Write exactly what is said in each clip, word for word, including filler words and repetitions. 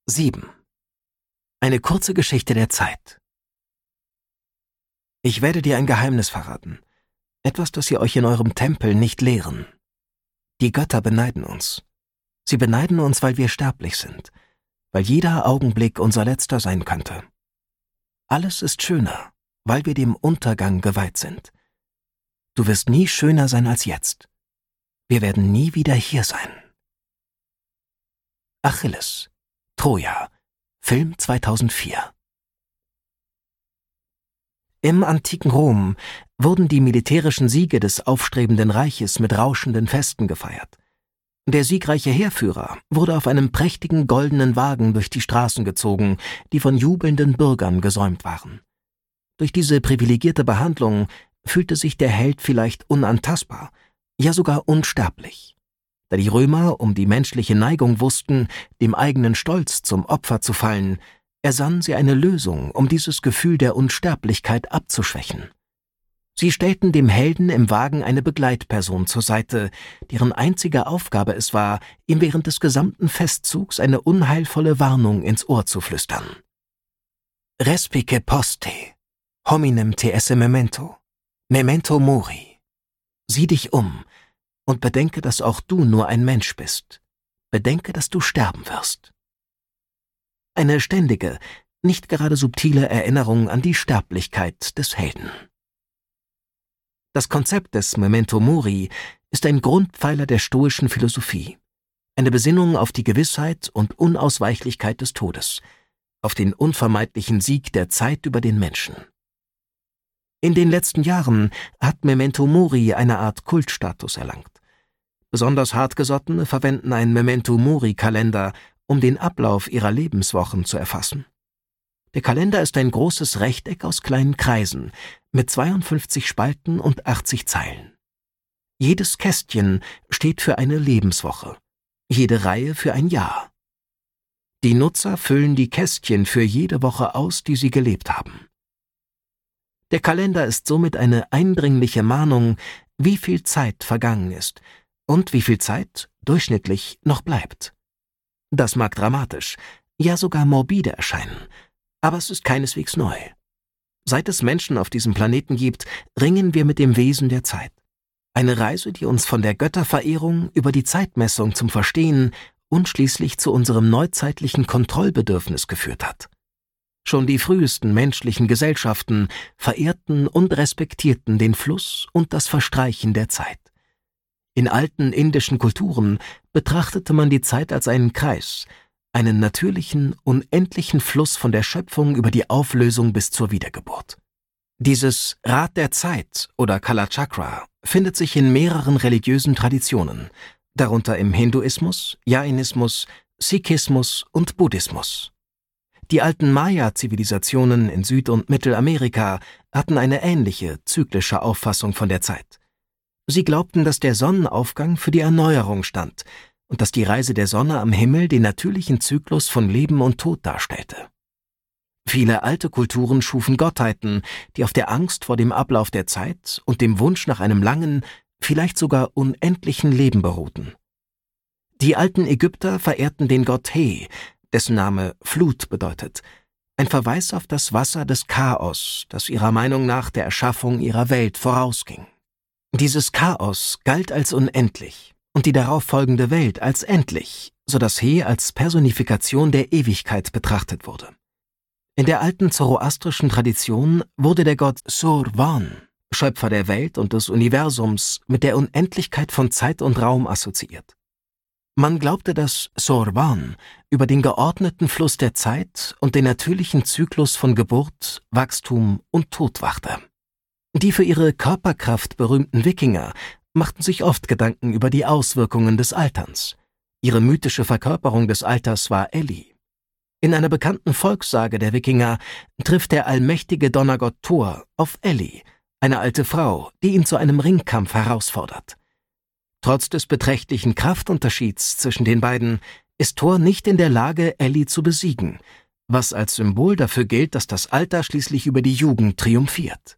sieben. Eine kurze Geschichte der Zeit. Ich werde dir ein Geheimnis verraten. Etwas, das sie euch in eurem Tempel nicht lehren. Die Götter beneiden uns. Sie beneiden uns, weil wir sterblich sind, weil jeder Augenblick unser letzter sein könnte. Alles ist schöner, weil wir dem Untergang geweiht sind. Du wirst nie schöner sein als jetzt. Wir werden nie wieder hier sein. Achilles, Troja, Film zweitausendvier. Im antiken Rom wurden die militärischen Siege des aufstrebenden Reiches mit rauschenden Festen gefeiert. Der siegreiche Heerführer wurde auf einem prächtigen goldenen Wagen durch die Straßen gezogen, die von jubelnden Bürgern gesäumt waren. Durch diese privilegierte Behandlung fühlte sich der Held vielleicht unantastbar, ja sogar unsterblich. Da die Römer um die menschliche Neigung wussten, dem eigenen Stolz zum Opfer zu fallen, ersannen sie eine Lösung, um dieses Gefühl der Unsterblichkeit abzuschwächen. Sie stellten dem Helden im Wagen eine Begleitperson zur Seite, deren einzige Aufgabe es war, ihm während des gesamten Festzugs eine unheilvolle Warnung ins Ohr zu flüstern. Respice poste, hominem te esse memento, memento mori. Sieh dich um und bedenke, dass auch du nur ein Mensch bist. Bedenke, dass du sterben wirst. Eine ständige, nicht gerade subtile Erinnerung an die Sterblichkeit des Helden. Das Konzept des Memento Mori ist ein Grundpfeiler der stoischen Philosophie, eine Besinnung auf die Gewissheit und Unausweichlichkeit des Todes, auf den unvermeidlichen Sieg der Zeit über den Menschen. In den letzten Jahren hat Memento Mori eine Art Kultstatus erlangt. Besonders Hartgesottene verwenden einen Memento Mori-Kalender, um den Ablauf ihrer Lebenswochen zu erfassen. Der Kalender ist ein großes Rechteck aus kleinen Kreisen mit zweiundfünfzig Spalten und achtzig Zeilen. Jedes Kästchen steht für eine Lebenswoche, jede Reihe für ein Jahr. Die Nutzer füllen die Kästchen für jede Woche aus, die sie gelebt haben. Der Kalender ist somit eine eindringliche Mahnung, wie viel Zeit vergangen ist und wie viel Zeit durchschnittlich noch bleibt. Das mag dramatisch, ja sogar morbide erscheinen, aber es ist keineswegs neu. Seit es Menschen auf diesem Planeten gibt, ringen wir mit dem Wesen der Zeit. Eine Reise, die uns von der Götterverehrung über die Zeitmessung zum Verstehen und schließlich zu unserem neuzeitlichen Kontrollbedürfnis geführt hat. Schon die frühesten menschlichen Gesellschaften verehrten und respektierten den Fluss und das Verstreichen der Zeit. In alten indischen Kulturen betrachtete man die Zeit als einen Kreis, einen natürlichen, unendlichen Fluss von der Schöpfung über die Auflösung bis zur Wiedergeburt. Dieses Rad der Zeit oder Kalachakra findet sich in mehreren religiösen Traditionen, darunter im Hinduismus, Jainismus, Sikhismus und Buddhismus. Die alten Maya-Zivilisationen in Süd- und Mittelamerika hatten eine ähnliche, zyklische Auffassung von der Zeit. Sie glaubten, dass der Sonnenaufgang für die Erneuerung stand und dass die Reise der Sonne am Himmel den natürlichen Zyklus von Leben und Tod darstellte. Viele alte Kulturen schufen Gottheiten, die auf der Angst vor dem Ablauf der Zeit und dem Wunsch nach einem langen, vielleicht sogar unendlichen Leben beruhten. Die alten Ägypter verehrten den Gott He, dessen Name Flut bedeutet, ein Verweis auf das Wasser des Chaos, das ihrer Meinung nach der Erschaffung ihrer Welt vorausging. Dieses Chaos galt als unendlich und die darauf folgende Welt als endlich, so dass He als Personifikation der Ewigkeit betrachtet wurde. In der alten zoroastrischen Tradition wurde der Gott Sur-Van, Schöpfer der Welt und des Universums, mit der Unendlichkeit von Zeit und Raum assoziiert. Man glaubte, dass Sur-Van über den geordneten Fluss der Zeit und den natürlichen Zyklus von Geburt, Wachstum und Tod wachte. Die für ihre Körperkraft berühmten Wikinger machten sich oft Gedanken über die Auswirkungen des Alterns. Ihre mythische Verkörperung des Alters war Elli. In einer bekannten Volkssage der Wikinger trifft der allmächtige Donnergott Thor auf Elli, eine alte Frau, die ihn zu einem Ringkampf herausfordert. Trotz des beträchtlichen Kraftunterschieds zwischen den beiden ist Thor nicht in der Lage, Elli zu besiegen, was als Symbol dafür gilt, dass das Alter schließlich über die Jugend triumphiert.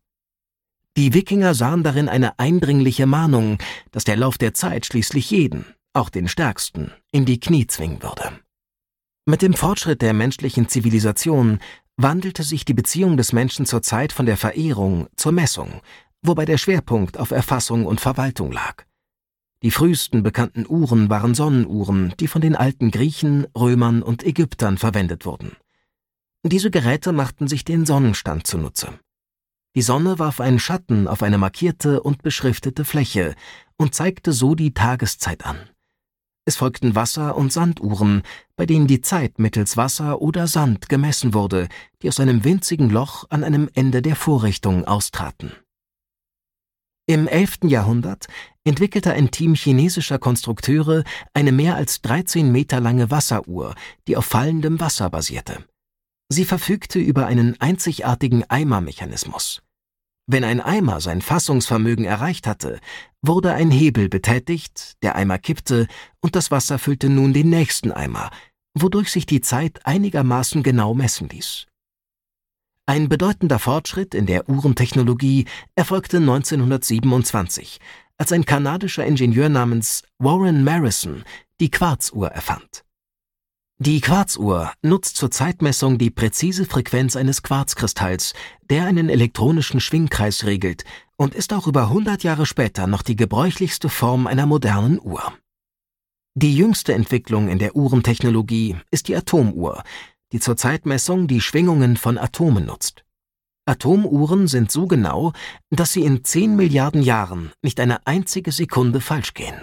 Die Wikinger sahen darin eine eindringliche Mahnung, dass der Lauf der Zeit schließlich jeden, auch den Stärksten, in die Knie zwingen würde. Mit dem Fortschritt der menschlichen Zivilisation wandelte sich die Beziehung des Menschen zur Zeit von der Verehrung zur Messung, wobei der Schwerpunkt auf Erfassung und Verwaltung lag. Die frühesten bekannten Uhren waren Sonnenuhren, die von den alten Griechen, Römern und Ägyptern verwendet wurden. Diese Geräte machten sich den Sonnenstand zunutze. Die Sonne warf einen Schatten auf eine markierte und beschriftete Fläche und zeigte so die Tageszeit an. Es folgten Wasser- und Sanduhren, bei denen die Zeit mittels Wasser oder Sand gemessen wurde, die aus einem winzigen Loch an einem Ende der Vorrichtung austraten. Im elften Jahrhundert entwickelte ein Team chinesischer Konstrukteure eine mehr als dreizehn Meter lange Wasseruhr, die auf fallendem Wasser basierte. Sie verfügte über einen einzigartigen Eimermechanismus. Wenn ein Eimer sein Fassungsvermögen erreicht hatte, wurde ein Hebel betätigt, der Eimer kippte und das Wasser füllte nun den nächsten Eimer, wodurch sich die Zeit einigermaßen genau messen ließ. Ein bedeutender Fortschritt in der Uhrentechnologie erfolgte neunzehnhundertsiebenundzwanzig, als ein kanadischer Ingenieur namens Warren Marrison die Quarzuhr erfand. Die Quarzuhr nutzt zur Zeitmessung die präzise Frequenz eines Quarzkristalls, der einen elektronischen Schwingkreis regelt, und ist auch über hundert Jahre später noch die gebräuchlichste Form einer modernen Uhr. Die jüngste Entwicklung in der Uhrentechnologie ist die Atomuhr, die zur Zeitmessung die Schwingungen von Atomen nutzt. Atomuhren sind so genau, dass sie in zehn Milliarden Jahren nicht eine einzige Sekunde falsch gehen.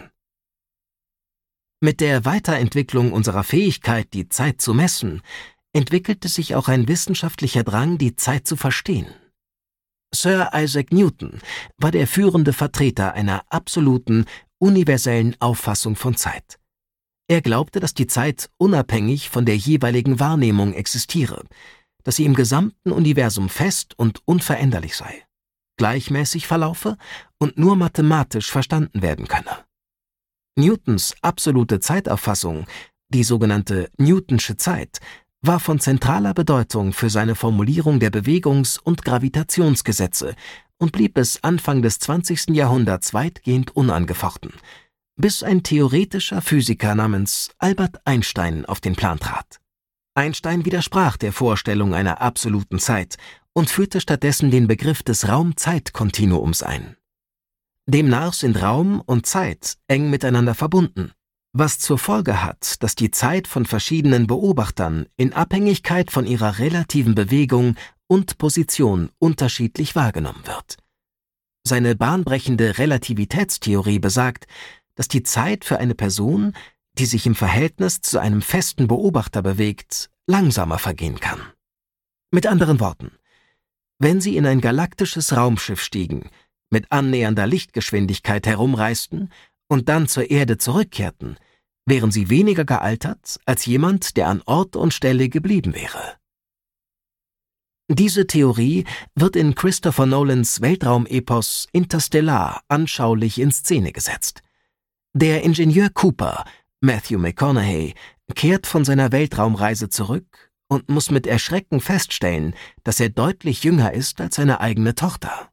Mit der Weiterentwicklung unserer Fähigkeit, die Zeit zu messen, entwickelte sich auch ein wissenschaftlicher Drang, die Zeit zu verstehen. Sir Isaac Newton war der führende Vertreter einer absoluten, universellen Auffassung von Zeit. Er glaubte, dass die Zeit unabhängig von der jeweiligen Wahrnehmung existiere, dass sie im gesamten Universum fest und unveränderlich sei, gleichmäßig verlaufe und nur mathematisch verstanden werden könne. Newtons absolute Zeitauffassung, die sogenannte Newtonsche Zeit, war von zentraler Bedeutung für seine Formulierung der Bewegungs- und Gravitationsgesetze und blieb bis Anfang des zwanzigsten Jahrhunderts weitgehend unangefochten, bis ein theoretischer Physiker namens Albert Einstein auf den Plan trat. Einstein widersprach der Vorstellung einer absoluten Zeit und führte stattdessen den Begriff des Raum-Zeit-Kontinuums ein. Demnach sind Raum und Zeit eng miteinander verbunden, was zur Folge hat, dass die Zeit von verschiedenen Beobachtern in Abhängigkeit von ihrer relativen Bewegung und Position unterschiedlich wahrgenommen wird. Seine bahnbrechende Relativitätstheorie besagt, dass die Zeit für eine Person, die sich im Verhältnis zu einem festen Beobachter bewegt, langsamer vergehen kann. Mit anderen Worten, wenn Sie in ein galaktisches Raumschiff stiegen, mit annähernder Lichtgeschwindigkeit herumreisten und dann zur Erde zurückkehrten, wären Sie weniger gealtert als jemand, der an Ort und Stelle geblieben wäre. Diese Theorie wird in Christopher Nolans Weltraumepos Interstellar anschaulich in Szene gesetzt. Der Ingenieur Cooper, Matthew McConaughey, kehrt von seiner Weltraumreise zurück und muss mit Erschrecken feststellen, dass er deutlich jünger ist als seine eigene Tochter.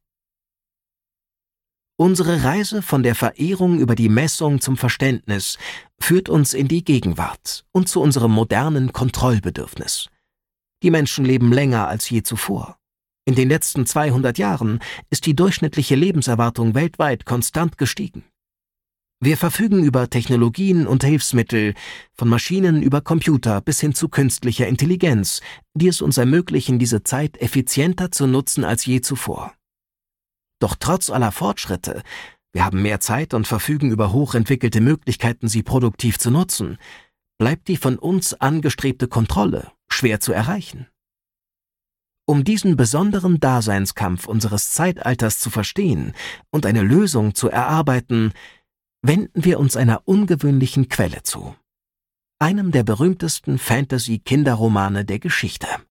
Unsere Reise von der Verehrung über die Messung zum Verständnis führt uns in die Gegenwart und zu unserem modernen Kontrollbedürfnis. Die Menschen leben länger als je zuvor. In den letzten zweihundert Jahren ist die durchschnittliche Lebenserwartung weltweit konstant gestiegen. Wir verfügen über Technologien und Hilfsmittel, von Maschinen über Computer bis hin zu künstlicher Intelligenz, die es uns ermöglichen, diese Zeit effizienter zu nutzen als je zuvor. Doch trotz aller Fortschritte, wir haben mehr Zeit und verfügen über hochentwickelte Möglichkeiten, sie produktiv zu nutzen, bleibt die von uns angestrebte Kontrolle schwer zu erreichen. Um diesen besonderen Daseinskampf unseres Zeitalters zu verstehen und eine Lösung zu erarbeiten, wenden wir uns einer ungewöhnlichen Quelle zu, einem der berühmtesten Fantasy-Kinderromane der Geschichte.